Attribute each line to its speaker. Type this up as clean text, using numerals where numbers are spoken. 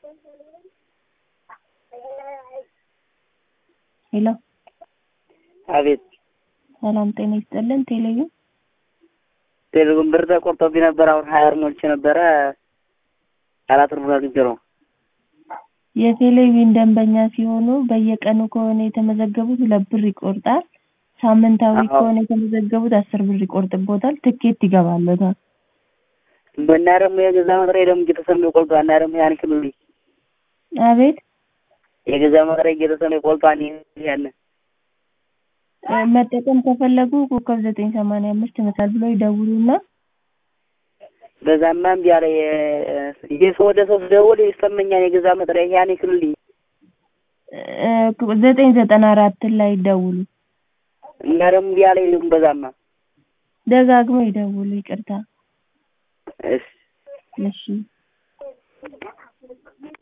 Speaker 1: ሄሎ
Speaker 2: አቤት
Speaker 1: ሰላም ጤና ይስጥልን።
Speaker 2: ቴሌቪዥን ብር ተቆርጦብኝ ነበር። አሁን 20 ሞልቼ ነበረ 4 ብር አግኝቼ ነው።
Speaker 1: የቴሌቪዥን ደንበኛ ሲሆኑ በየቀኑ ከሆነ የተመዘገቡት 2 ብር ይቆርጣል። ሳምንታዊ ከሆነ የተመዘገቡት 10 ብር ይቆርጥቦታል። ትኬት ይገባልዎታል።
Speaker 2: እና ደግሞ የገዛ መጥሪያ ደግሞ እየተሰማኝ ቆልጧል። እና ደግሞ ያን ክልል
Speaker 1: አቤት
Speaker 2: የገዛ መጥሪያ እየተሰማኝ ቆልጧል። ያን
Speaker 1: መጠቀም ከፈለጉ ኮከብ 985 መሳል ብሎ ይደውሉና
Speaker 2: በዛማ እምቢ አለ። የሰው ወደ ሰው ደውል ይሰማኛል። የገዛ መጥሪያ ያን ክልል
Speaker 1: 994 ላይ ይደውሉ።
Speaker 2: እና ደግሞ እምቢ አለ። በዛማ
Speaker 1: ደጋግመው ይደውሉ። ይቅርታ።
Speaker 2: እሺ
Speaker 1: እሺ